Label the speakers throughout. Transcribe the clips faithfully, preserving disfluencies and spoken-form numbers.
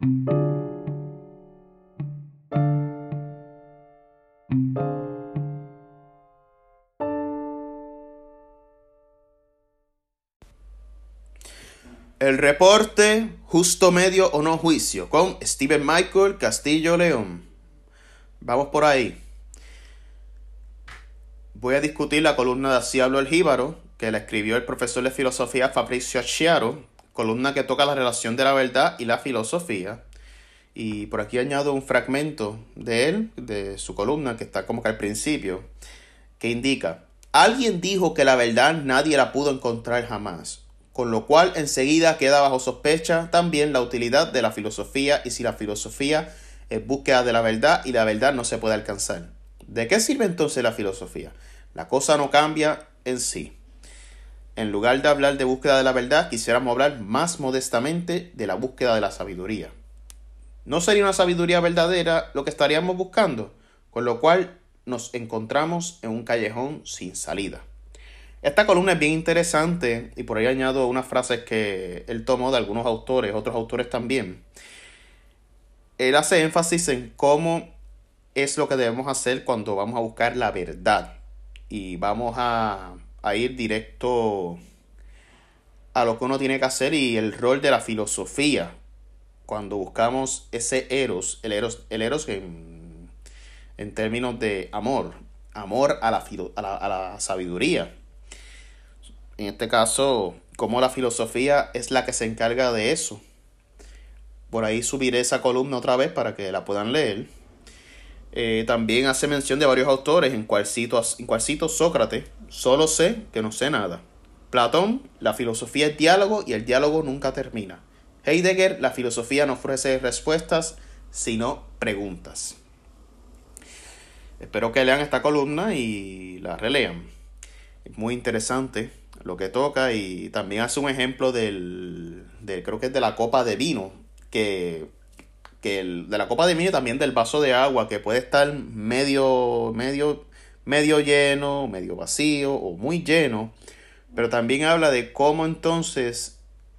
Speaker 1: El reporte Justo Medio o No Juicio con Steven Michael Castillo León. Vamos por ahí. Voy a discutir la columna de Así habló el jíbaro, que la escribió el profesor de filosofía Fabrizio Acciaro, columna que toca la relación de la verdad y la filosofía. Y por aquí añado un fragmento de él, de su columna, que está como que al principio, que indica: alguien dijo que la verdad nadie la pudo encontrar jamás, con lo cual enseguida queda bajo sospecha también la utilidad de la filosofía, y si la filosofía es búsqueda de la verdad y la verdad no se puede alcanzar. ¿De qué sirve entonces la filosofía? La cosa no cambia en sí. En lugar de hablar de búsqueda de la verdad, quisiéramos hablar más modestamente de la búsqueda de la sabiduría. ¿No sería una sabiduría verdadera lo que estaríamos buscando? Con lo cual nos encontramos en un callejón sin salida. Esta columna es bien interesante y por ahí añado unas frases que él tomó de algunos autores, otros autores también. Él hace énfasis en cómo es lo que debemos hacer cuando vamos a buscar la verdad. Y vamos a, a ir directo a lo que uno tiene que hacer y el rol de la filosofía cuando buscamos ese eros, el eros, el eros en, en términos de amor, amor a la, filo, a la, a la sabiduría. En este caso, cómo la filosofía es la que se encarga de eso. Por ahí subiré esa columna otra vez para que la puedan leer. Eh, también hace mención de varios autores, en cual cito, en cual cito Sócrates: solo sé que no sé nada. Platón: la filosofía es diálogo y el diálogo nunca termina. Heidegger: la filosofía no ofrece respuestas, sino preguntas. Espero que lean esta columna y la relean. Es muy interesante lo que toca, y también hace un ejemplo del, del creo que es de la copa de vino, que, que el, de la copa de vino y también del vaso de agua, que puede estar medio, medio, medio lleno, medio vacío o muy lleno, pero también habla de cómo entonces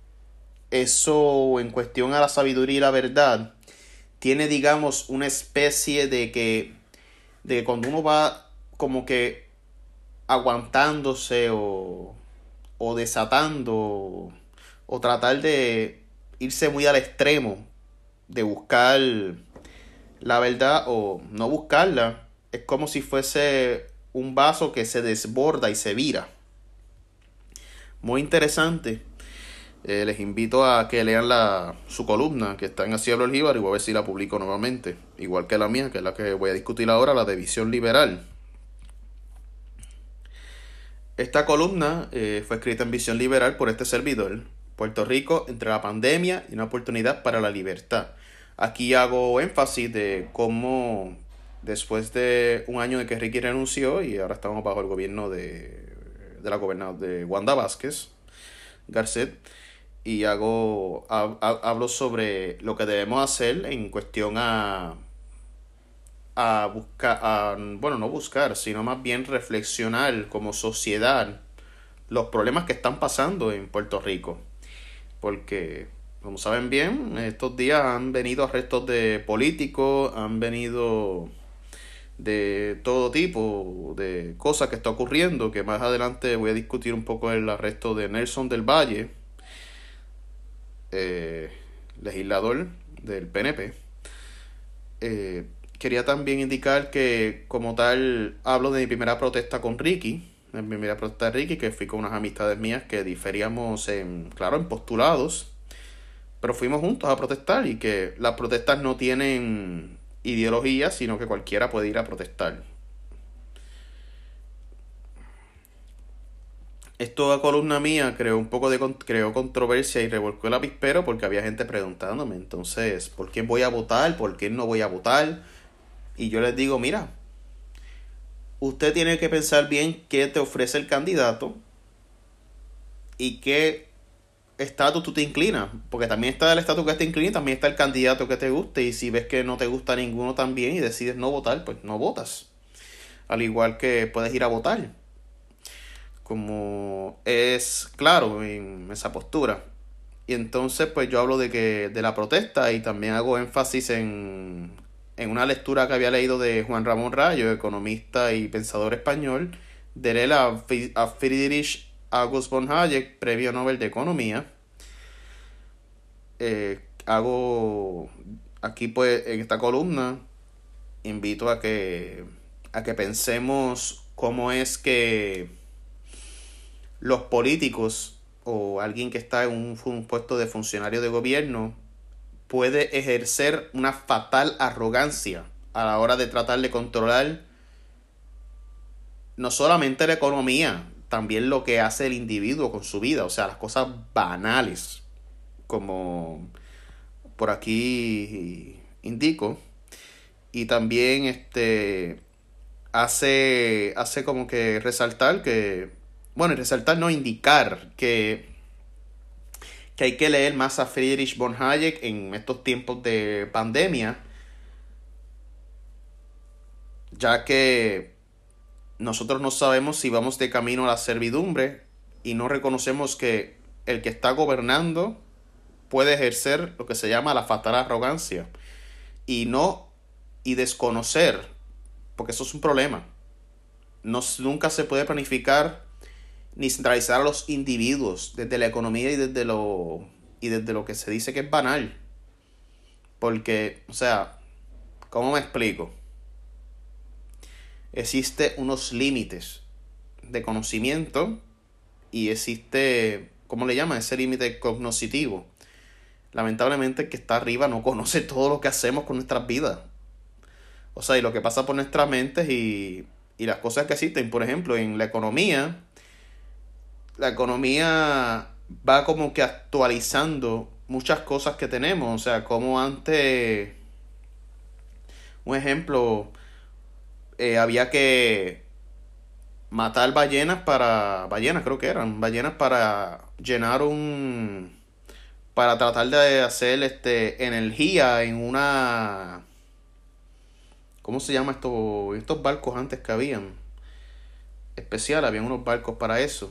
Speaker 1: eso en cuestión a la sabiduría y la verdad tiene, digamos, una especie de que, de que cuando uno va como que aguantándose o o desatando o tratar de irse muy al extremo de buscar la verdad o no buscarla, es como si fuese un vaso que se desborda y se vira. Muy interesante. Eh, les invito a que lean la, su columna, que está en Así habló el jíbaro, y voy a ver si la publico nuevamente, igual que la mía, que es la que voy a discutir ahora, la de Visión Liberal. Esta columna eh, fue escrita en Visión Liberal por este servidor. Puerto Rico entre la pandemia y una oportunidad para la libertad. Aquí hago énfasis de cómo después de un año de que Ricky renunció y ahora estamos bajo el gobierno de, de la gobernadora de Wanda Vázquez Garcet, y hago ha, ha, hablo sobre lo que debemos hacer en cuestión a a buscar, a, bueno, no buscar, sino más bien reflexionar como sociedad los problemas que están pasando en Puerto Rico. Porque, como saben bien, estos días han venido arrestos de políticos, han venido de todo tipo de cosas que está ocurriendo, que más adelante voy a discutir un poco el arresto de Nelson del Valle, eh, legislador del P N P. Eh, Quería también indicar que, como tal, hablo de mi primera protesta con Ricky. Mi primera protesta de Ricky, que fui con unas amistades mías que diferíamos, en, claro, en postulados, pero fuimos juntos a protestar, y que las protestas no tienen ideología, sino que cualquiera puede ir a protestar. Esto a columna mía creó un poco de creó controversia y revolcó el avispero, porque había gente preguntándome, entonces, ¿por quién voy a votar? ¿Por quién no voy a votar? Y yo les digo, mira, usted tiene que pensar bien qué te ofrece el candidato y qué estatus tú te inclinas, porque también está el estatus que te inclina y también está el candidato que te guste, y si ves que no te gusta ninguno también y decides no votar, pues no votas. Al igual que puedes ir a votar, como es claro en esa postura. Y entonces pues yo hablo de que de la protesta y también hago énfasis en, en una lectura que había leído de Juan Ramón Rayo, economista y pensador español, de él a, a Friedrich August von Hayek, premio Nobel de Economía. Eh, hago aquí pues en esta columna, invito a que, a que pensemos cómo es que los políticos o alguien que está en un, un puesto de funcionario de gobierno puede ejercer una fatal arrogancia a la hora de tratar de controlar no solamente la economía, también lo que hace el individuo con su vida, o sea, las cosas banales, como por aquí indico, y también este hace, hace como que resaltar que, bueno, y resaltar no, indicar que, que hay que leer más a Friedrich von Hayek en estos tiempos de pandemia, ya que nosotros no sabemos si vamos de camino a la servidumbre y no reconocemos que el que está gobernando puede ejercer lo que se llama la fatal arrogancia y no y desconocer, porque eso es un problema. No, nunca se puede planificar ni centralizar a los individuos desde la economía y desde lo y desde lo que se dice que es banal. Porque, o sea, ¿cómo me explico? Existe unos límites de conocimiento y existe, ¿cómo le llaman? Ese límite cognoscitivo. Lamentablemente el que está arriba no conoce todo lo que hacemos con nuestras vidas. O sea, y lo que pasa por nuestras mentes y, y las cosas que existen. Por ejemplo, en la economía, la economía va como que actualizando muchas cosas que tenemos. O sea, como antes, un ejemplo, eh, había que matar ballenas para, ballenas creo que eran, ballenas para llenar un, para tratar de hacer este energía en una, ¿cómo se llama esto? Estos barcos antes que habían, especial, habían unos barcos para eso.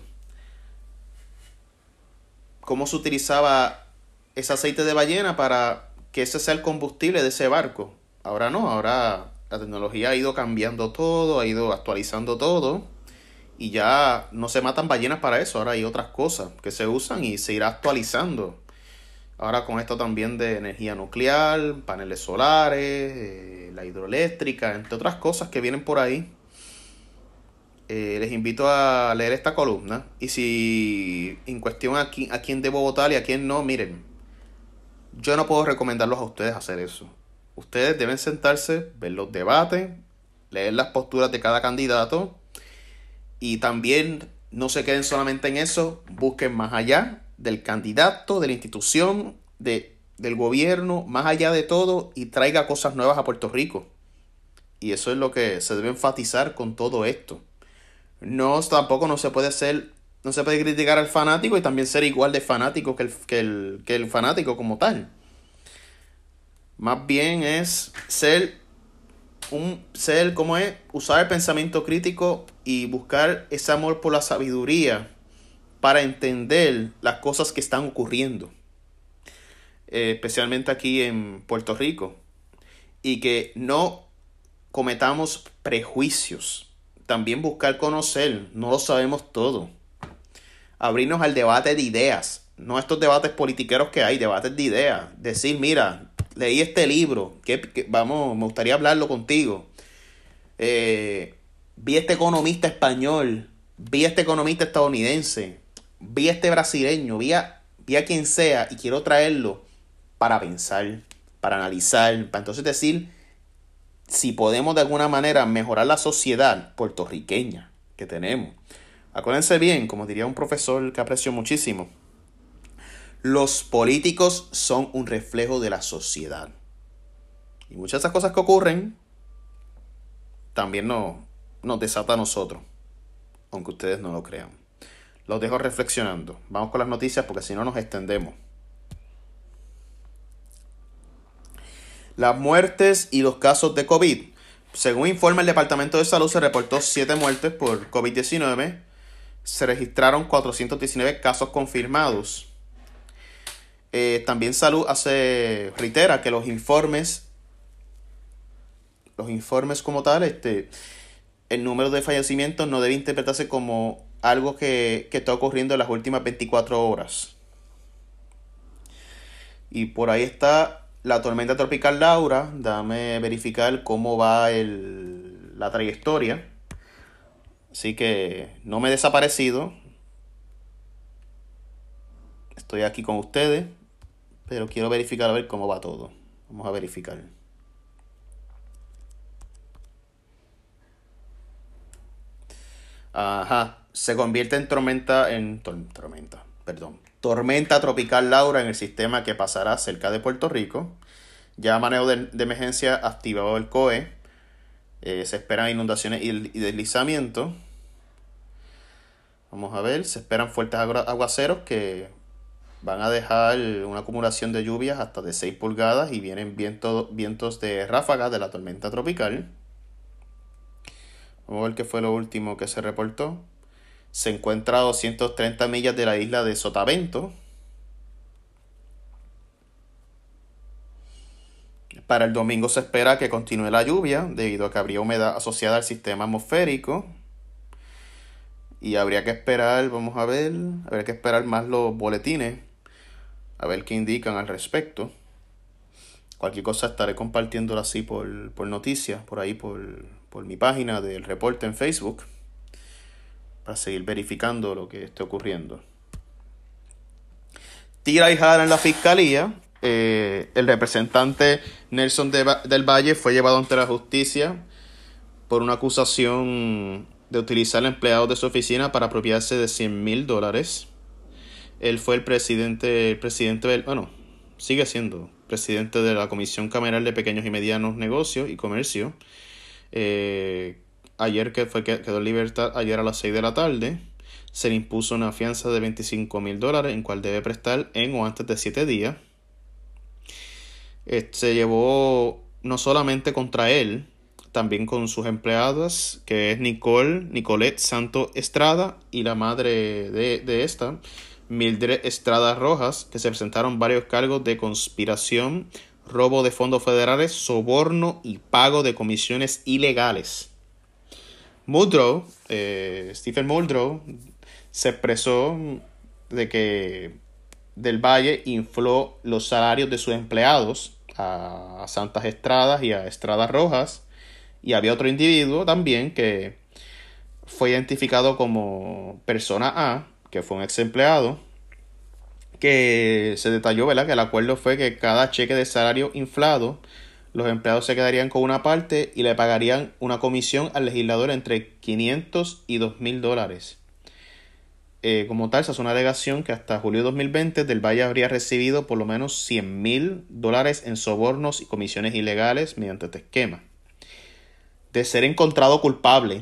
Speaker 1: ¿Cómo se utilizaba ese aceite de ballena para que ese sea el combustible de ese barco? Ahora no, ahora la tecnología ha ido cambiando todo, ha ido actualizando todo y ya no se matan ballenas para eso, ahora hay otras cosas que se usan y se irá actualizando. Ahora con esto también de energía nuclear, paneles solares, eh, la hidroeléctrica, entre otras cosas que vienen por ahí. Eh, les invito a leer esta columna y si en cuestión a, qui- a quién debo votar y a quién no, miren, yo no puedo recomendarlos a ustedes hacer eso. Ustedes deben sentarse, ver los debates, leer las posturas de cada candidato y también no se queden solamente en eso, busquen más allá del candidato, de la institución, de, del gobierno, más allá de todo y traiga cosas nuevas a Puerto Rico. Y eso es lo que se debe enfatizar con todo esto. No, tampoco no se puede ser, no se puede criticar al fanático y también ser igual de fanático que el, que el, que el fanático como tal. Más bien es ser un ser como es usar el pensamiento crítico y buscar ese amor por la sabiduría para entender las cosas que están ocurriendo, eh, especialmente aquí en Puerto Rico, y que no cometamos prejuicios. También buscar conocer, no lo sabemos todo. Abrirnos al debate de ideas, no estos debates politiqueros que hay, debates de ideas. Decir, mira, leí este libro, que, que vamos, me gustaría hablarlo contigo. Eh, vi este economista español, vi este economista estadounidense, vi este brasileño, vi a, vi a quien sea y quiero traerlo para pensar, para analizar, para entonces decir si podemos de alguna manera mejorar la sociedad puertorriqueña que tenemos. Acuérdense bien, como diría un profesor que aprecio muchísimo, los políticos son un reflejo de la sociedad. Y muchas de esas cosas que ocurren también nos, nos desata a nosotros, aunque ustedes no lo crean. Los dejo reflexionando. Vamos con las noticias porque si no nos extendemos. Las muertes y los casos de COVID. Según informa el Departamento de Salud, se reportó siete muertes por COVID diecinueve. Se registraron cuatrocientos diecinueve casos confirmados. Eh, también Salud hace, reitera que los informes, los informes como tal, este, el número de fallecimientos no debe interpretarse como algo que, que está ocurriendo en las últimas veinticuatro horas. Y por ahí está la tormenta tropical Laura. Dame verificar cómo va el, la trayectoria. Así que no me he desaparecido. Estoy aquí con ustedes. Pero quiero verificar a ver cómo va todo. Vamos a verificar. Ajá. Se convierte en tormenta. En tor- tormenta. Perdón. Tormenta tropical Laura en el sistema que pasará cerca de Puerto Rico. Ya manejo de, de emergencia activado el C O E. Eh, se esperan inundaciones y, y deslizamientos. Vamos a ver. Se esperan fuertes agu- aguaceros que van a dejar una acumulación de lluvias hasta de seis pulgadas y vienen viento, vientos de ráfagas de la tormenta tropical. Vamos a ver qué fue lo último que se reportó. Se encuentra a doscientas treinta millas de la isla de Sotavento. Para el domingo se espera que continúe la lluvia debido a que habría humedad asociada al sistema atmosférico. Y habría que esperar, vamos a ver, habría que esperar más los boletines a ver qué indican al respecto. Cualquier cosa estaré compartiéndolo así por, por noticias, por ahí, por, por mi página del reporte en Facebook, para seguir verificando lo que esté ocurriendo. Tira y jala en la fiscalía. Eh, el representante Nelson de, del Valle fue llevado ante la justicia por una acusación de utilizar empleados de su oficina para apropiarse de cien mil dólares. Él fue el presidente, el presidente del, bueno, sigue siendo presidente de la Comisión Cameral de Pequeños y Medianos Negocios y Comercio. Eh, ayer que fue que quedó en libertad, ayer a las seis de la tarde, se le impuso una fianza de veinticinco mil dólares, en cual debe prestar en o antes de siete días. Eh, se llevó no solamente contra él, también con sus empleadas, que es Nicole, Nicolette Santo Estrada y la madre de, de esta, Mildred Estrada Rojas, que se presentaron varios cargos de conspiración, robo de fondos federales, soborno y pago de comisiones ilegales. Muldrow, eh, Stephen Muldrow, se expresó de que Del Valle infló los salarios de sus empleados a Santas Estradas y a Estrada Rojas, y había otro individuo también que fue identificado como persona A, que fue un ex empleado, que se detalló, ¿verdad?, que el acuerdo fue que cada cheque de salario inflado, los empleados se quedarían con una parte y le pagarían una comisión al legislador entre quinientos y dos mil dólares. Eh, como tal, se hace una alegación que hasta julio de dos mil veinte Del Valle habría recibido por lo menos cien mil dólares en sobornos y comisiones ilegales mediante este esquema. De ser encontrado culpable,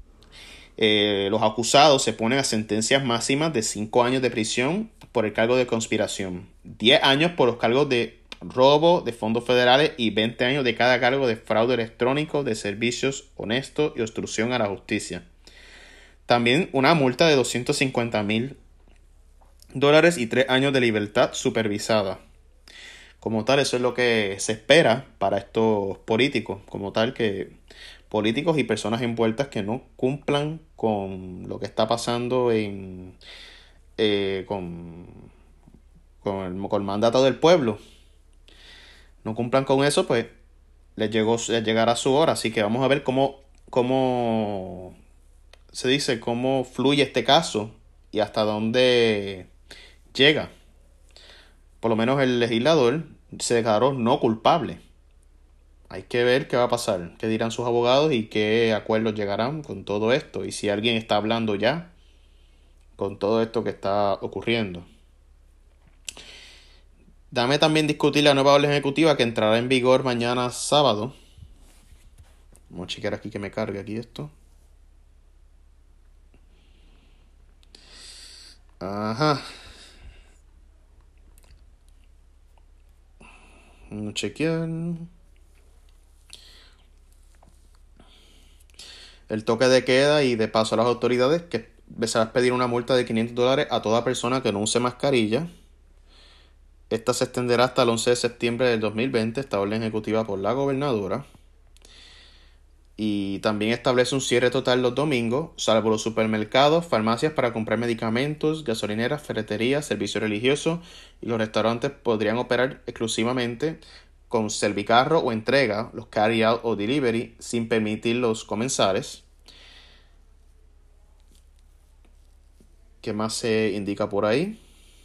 Speaker 1: eh, los acusados se ponen a sentencias máximas de cinco años de prisión por el cargo de conspiración, diez años por los cargos de robo de fondos federales y veinte años de cada cargo de fraude electrónico, de servicios honestos y obstrucción a la justicia. También una multa de doscientos cincuenta mil dólares y tres años de libertad supervisada. Como tal, eso es lo que se espera para estos políticos. Como tal, que políticos y personas envueltas que no cumplan con lo que está pasando en eh, con, con, el, con el mandato del pueblo. No cumplan con eso, pues les, llegó, les llegará su hora. Así que vamos a ver cómo, cómo se dice, cómo fluye este caso y hasta dónde llega. Por lo menos el legislador se declaró no culpable. Hay que ver qué va a pasar, qué dirán sus abogados y qué acuerdos llegarán con todo esto. Y si alguien está hablando ya con todo esto que está ocurriendo. Dame también discutir la nueva orden ejecutiva que entrará en vigor mañana sábado. Vamos a chequear aquí que me cargue aquí esto. Ajá. Vamos a chequear. El toque de queda y de paso a las autoridades que se va a pedir una multa de quinientos dólares a toda persona que no use mascarilla. Esta se extenderá hasta el once de septiembre del dos mil veinte, esta orden ejecutiva por la gobernadora. Y también establece un cierre total los domingos, salvo los supermercados, farmacias para comprar medicamentos, gasolineras, ferreterías, servicios religiosos, y los restaurantes podrían operar exclusivamente con servicarro o entrega, los carry out o delivery, sin permitir los comensales. ¿Qué más se indica por ahí?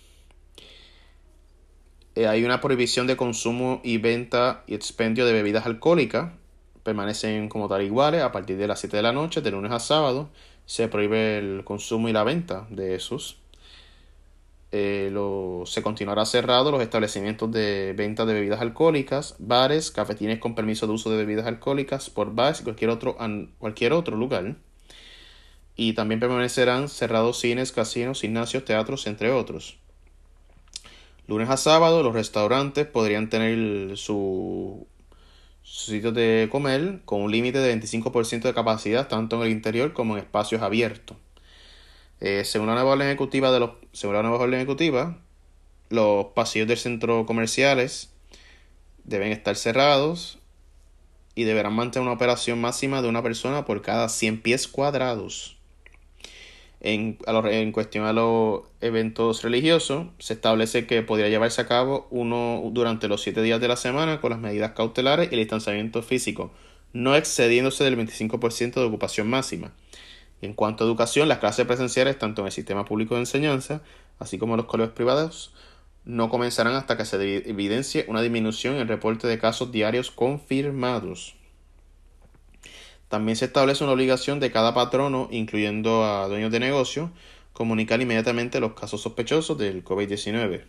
Speaker 1: Eh, hay una prohibición de consumo y venta y expendio de bebidas alcohólicas. Permanecen como tal iguales a partir de las siete de la noche, de lunes a sábado. Se prohíbe el consumo y la venta de esos. Eh, lo, se continuará cerrado los establecimientos de venta de bebidas alcohólicas, bares, cafetines con permiso de uso de bebidas alcohólicas, por bars y cualquier otro, an, cualquier otro lugar. Y también permanecerán cerrados cines, casinos, gimnasios, teatros, entre otros. Lunes a sábado los restaurantes podrían tener su, su sitio de comer con un límite de veinticinco por ciento de capacidad tanto en el interior como en espacios abiertos. Eh, según la nueva orden ejecutiva de los, según la nueva orden ejecutiva, los pasillos del centro comerciales deben estar cerrados y deberán mantener una operación máxima de una persona por cada cien pies cuadrados. En, a lo, en cuestión a los eventos religiosos, se establece que podría llevarse a cabo uno durante los siete días de la semana con las medidas cautelares y el distanciamiento físico, no excediéndose del veinticinco por ciento de ocupación máxima. En cuanto a educación, las clases presenciales, tanto en el sistema público de enseñanza, así como en los colegios privados, no comenzarán hasta que se evidencie una disminución en el reporte de casos diarios confirmados. También se establece una obligación de cada patrono, incluyendo a dueños de negocio, comunicar inmediatamente los casos sospechosos del COVID diecinueve.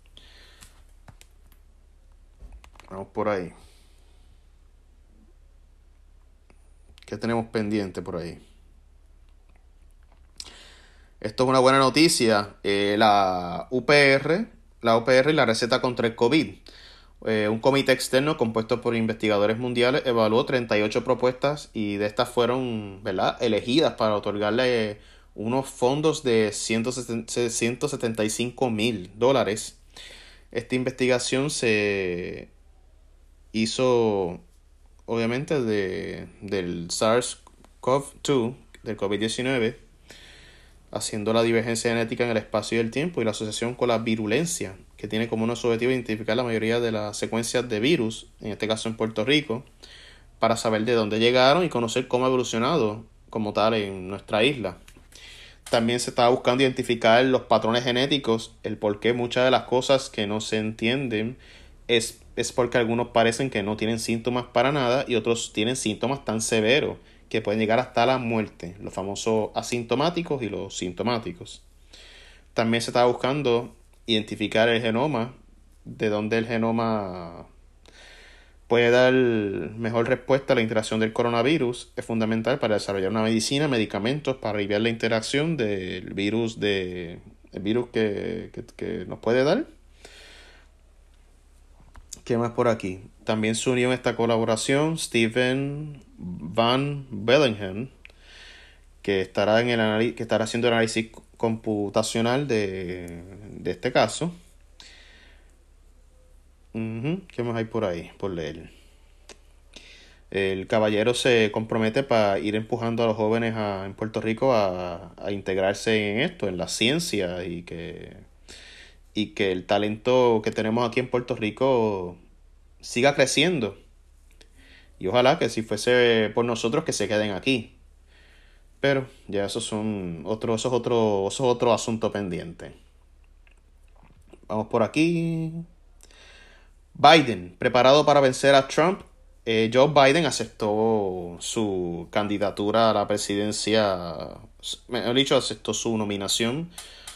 Speaker 1: Vamos por ahí. ¿Qué tenemos pendiente por ahí? Esto es una buena noticia. Eh, la U P R, la U P R y la receta contra el COVID. Eh, un comité externo compuesto por investigadores mundiales evaluó treinta y ocho propuestas y de estas fueron, ¿verdad?, elegidas para otorgarle unos fondos de ciento setenta y cinco mil dólares. Esta investigación se hizo, obviamente, de, del SARS-CoV dos, del COVID diecinueve, haciendo la divergencia genética en el espacio y el tiempo y la asociación con la virulencia, que tiene como unos objetivos identificar la mayoría de las secuencias de virus, en este caso en Puerto Rico, para saber de dónde llegaron y conocer cómo ha evolucionado como tal en nuestra isla. También se estaba buscando identificar los patrones genéticos, el por qué muchas de las cosas que no se entienden es, es porque algunos parecen que no tienen síntomas para nada y otros tienen síntomas tan severos que pueden llegar hasta la muerte, los famosos asintomáticos y los sintomáticos. También se estaba buscando identificar el genoma, de dónde el genoma puede dar mejor respuesta a la interacción del coronavirus. Es fundamental para desarrollar una medicina, medicamentos para aliviar la interacción del virus, de, el virus que, que, que nos puede dar. ¿Qué más por aquí? También se unió en esta colaboración Stephen Van Bellingham, que estará, en el anal- que estará haciendo el análisis computacional de, de este caso. Uh-huh. ¿Qué más hay por ahí? Por leer. El caballero se compromete para ir empujando a los jóvenes a, en Puerto Rico a, a integrarse en esto, en la ciencia, y que, y que el talento que tenemos aquí en Puerto Rico siga creciendo. Y ojalá que si fuese por nosotros que se queden aquí. Pero ya esos son otro, eso es otro, eso es otro asunto pendiente. Vamos por aquí. Biden, preparado para vencer a Trump. Eh, Joe Biden aceptó su candidatura a la presidencia, mejor dicho, aceptó su nominación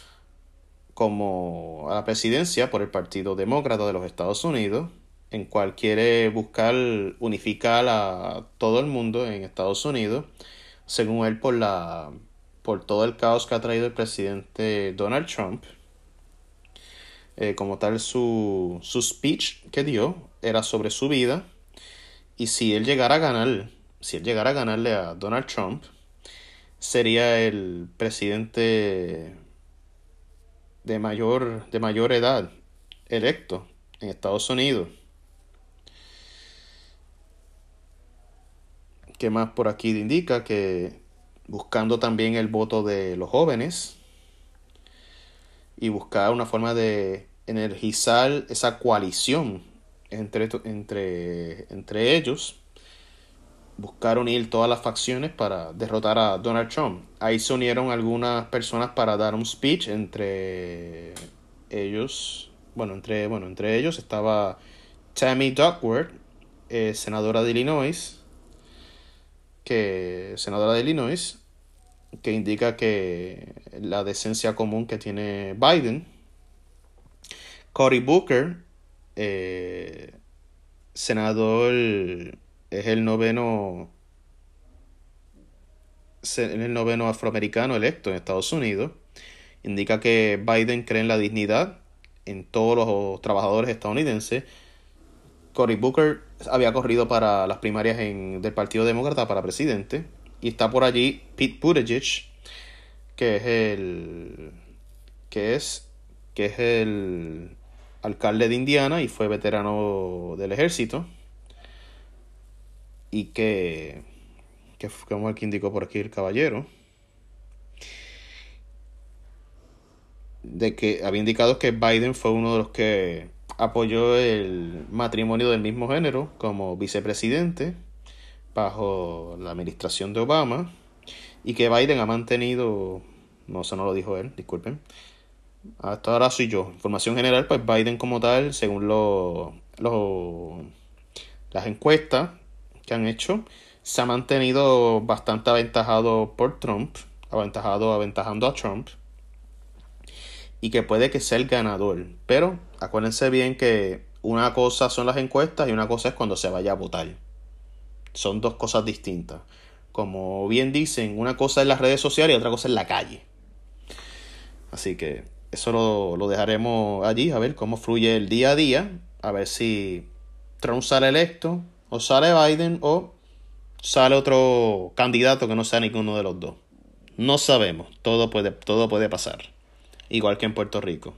Speaker 1: como a la presidencia por el Partido Demócrata de los Estados Unidos, en cual quiere buscar unificar a todo el mundo en Estados Unidos, según él, por la por todo el caos que ha traído el presidente Donald Trump. Eh, como tal, su, su speech que dio era sobre su vida, y si él llegara a ganar, si él llegara a ganarle a Donald Trump, sería el presidente de mayor, de mayor edad electo en Estados Unidos. ¿Qué más por aquí indica? Que buscando también el voto de los jóvenes y buscar una forma de energizar esa coalición entre, entre, entre ellos, buscar unir todas las facciones para derrotar a Donald Trump. Ahí se unieron algunas personas para dar un speech. Entre ellos, bueno, entre, bueno, entre ellos estaba Tammy Duckworth, eh, senadora de Illinois, que senadora de Illinois, que indica que la decencia común que tiene Biden. Cory Booker, eh, senador, es el noveno el noveno afroamericano electo en Estados Unidos. Indica que Biden cree en la dignidad en todos los trabajadores estadounidenses. Cory Booker había corrido para las primarias en, del Partido Demócrata para presidente. Y está por allí Pete Buttigieg, que es el que es que es el alcalde de Indiana y fue veterano del ejército. Y que que como el que indicó por aquí el caballero, de que había indicado que Biden fue uno de los que apoyó el matrimonio del mismo género como vicepresidente bajo la administración de Obama, y que Biden ha mantenido, no, eso no lo dijo él, disculpen, hasta ahora soy yo, información general, pues Biden como tal, según lo, lo, las encuestas que han hecho, se ha mantenido bastante aventajado por Trump, aventajado, aventajando a Trump, y que puede que sea el ganador. Pero acuérdense bien que una cosa son las encuestas y una cosa es cuando se vaya a votar. Son dos cosas distintas. Como bien dicen, una cosa es las redes sociales y otra cosa es la calle. Así que eso lo, lo dejaremos allí, a ver cómo fluye el día a día, a ver si Trump sale electo, o sale Biden, o sale otro candidato que no sea ninguno de los dos. No sabemos, todo puede, todo puede pasar, igual que en Puerto Rico.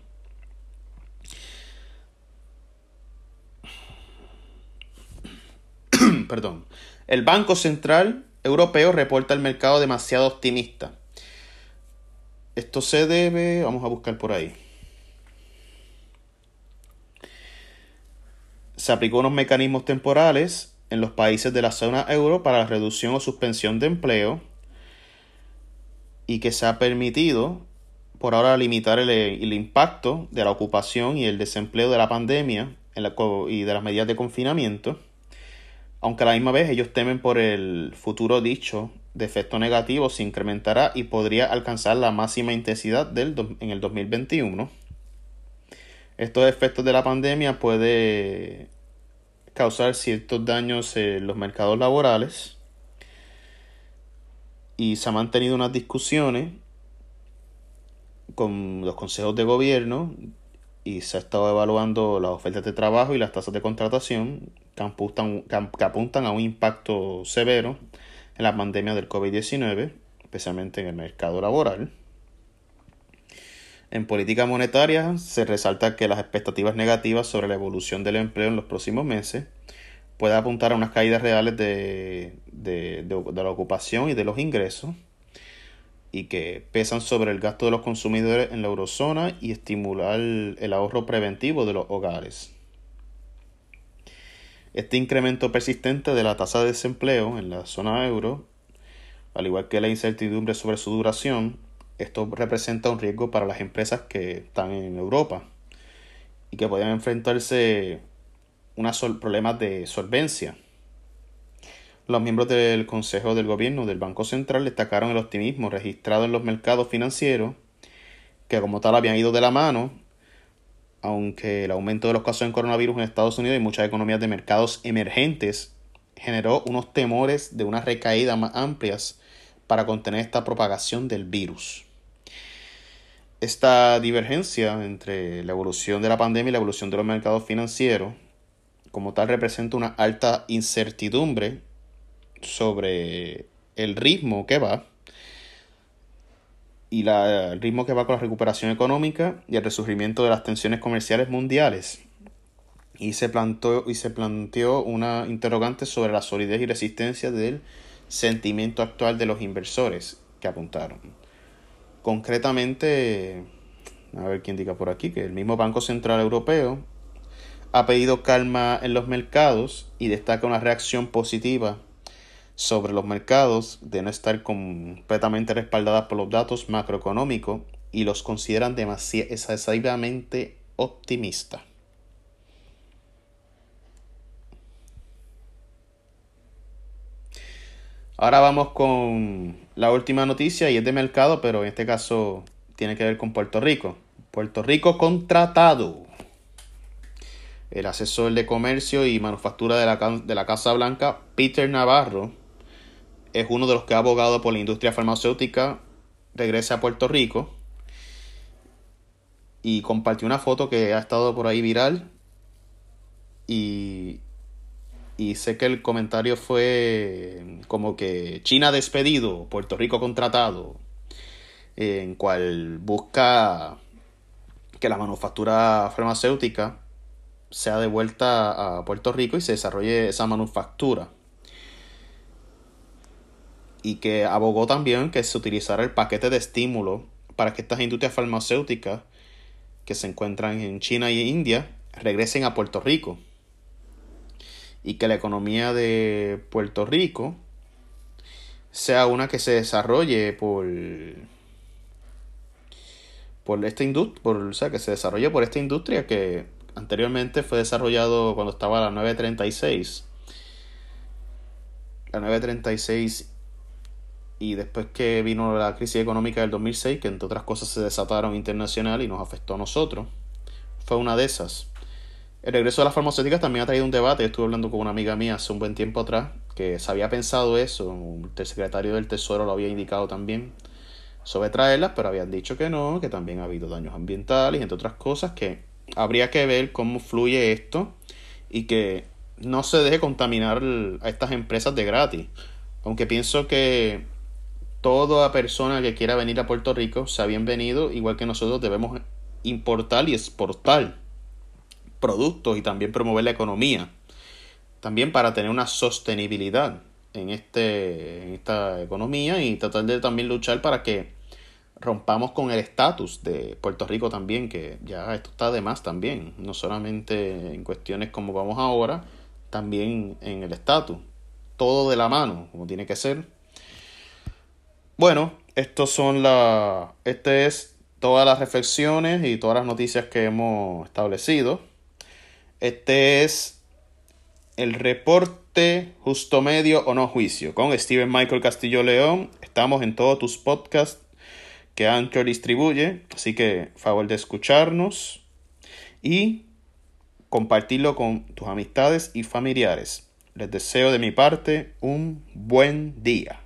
Speaker 1: Perdón. El Banco Central Europeo reporta el mercado demasiado optimista. Esto se debe, vamos a buscar por ahí. Se aplicó unos mecanismos temporales en los países de la zona euro para la reducción o suspensión de empleo, y que se ha permitido por ahora limitar el, el impacto de la ocupación y el desempleo de la pandemia en la, y de las medidas de confinamiento, aunque a la misma vez ellos temen por el futuro dicho de efecto negativo se incrementará y podría alcanzar la máxima intensidad del do, en el dos mil veintiuno. Estos efectos de la pandemia pueden causar ciertos daños en los mercados laborales, y se han mantenido unas discusiones con los consejos de gobierno y se ha estado evaluando las ofertas de trabajo y las tasas de contratación que apuntan, que apuntan a un impacto severo en la pandemia del covid diecinueve, especialmente en el mercado laboral. En política monetaria se resalta que las expectativas negativas sobre la evolución del empleo en los próximos meses puede apuntar a unas caídas reales de, de, de, de la ocupación y de los ingresos, y que pesan sobre el gasto de los consumidores en la eurozona y estimular el ahorro preventivo de los hogares. Este incremento persistente de la tasa de desempleo en la zona euro, al igual que la incertidumbre sobre su duración, esto representa un riesgo para las empresas que están en Europa y que pueden enfrentarse a unos problemas de solvencia. Los miembros del Consejo del Gobierno del Banco Central destacaron el optimismo registrado en los mercados financieros, que como tal habían ido de la mano, aunque el aumento de los casos de coronavirus en Estados Unidos y muchas economías de mercados emergentes generó unos temores de una recaída más amplias para contener esta propagación del virus. Esta divergencia entre la evolución de la pandemia y la evolución de los mercados financieros, como tal, representa una alta incertidumbre sobre el ritmo que va, y la, el ritmo que va con la recuperación económica y el resurgimiento de las tensiones comerciales mundiales. Y se planteó, y se planteó una interrogante sobre la solidez y resistencia del sentimiento actual de los inversores que apuntaron. Concretamente, a ver quién diga por aquí, que el mismo Banco Central Europeo ha pedido calma en los mercados y destaca una reacción positiva sobre los mercados de no estar completamente respaldadas por los datos macroeconómicos y los consideran demasiado excesivamente optimistas. Ahora vamos con la última noticia y es de mercado, pero en este caso tiene que ver con Puerto Rico. Puerto Rico contratado. El asesor de comercio y manufactura de la, de la Casa Blanca, Peter Navarro, es uno de los que ha abogado por la industria farmacéutica, regresa a Puerto Rico y compartió una foto que ha estado por ahí viral y, y sé que el comentario fue como que China despedido, Puerto Rico contratado, en cual busca que la manufactura farmacéutica sea devuelta a Puerto Rico y se desarrolle esa manufactura. Y que abogó también que se utilizara el paquete de estímulo para que estas industrias farmacéuticas que se encuentran en China y India regresen a Puerto Rico. Y que la economía de Puerto Rico sea una que se desarrolle por, por esta industria, por, o sea, que se desarrolle por esta industria que anteriormente fue desarrollado cuando estaba la nueve treinta y seis. La nueve treinta y seis y después que vino la crisis económica del dos mil seis, que entre otras cosas se desataron internacional y nos afectó a nosotros, fue una de esas. El regreso de las farmacéuticas también ha traído un debate. Yo estuve hablando con una amiga mía hace un buen tiempo atrás, que se había pensado eso, el secretario del Tesoro lo había indicado también, sobre traerlas, pero habían dicho que no, que también ha habido daños ambientales y entre otras cosas, que habría que ver cómo fluye esto y que no se deje contaminar a estas empresas de gratis. Aunque pienso que toda persona que quiera venir a Puerto Rico sea bienvenido, igual que nosotros debemos importar y exportar productos y también promover la economía, también para tener una sostenibilidad en, este, en esta economía y tratar de también luchar para que rompamos con el estatus de Puerto Rico también, que ya esto está de más también, no solamente en cuestiones como vamos ahora, también en el estatus, todo de la mano, como tiene que ser. Bueno, estos son la, este es todas las reflexiones y todas las noticias que hemos establecido. Este es el reporte Justo Medio o No Juicio con Steven Michael Castillo León. Estamos en todos tus podcasts que Anchor distribuye, así que favor de escucharnos y compartirlo con tus amistades y familiares. Les deseo de mi parte un buen día.